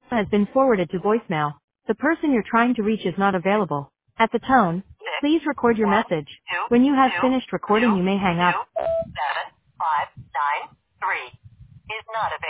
has been forwarded to voicemail. The person you're trying to reach is not available. At the tone, please record your message. When you have finished recording, you may hang up. 7 5 9 3 is not available.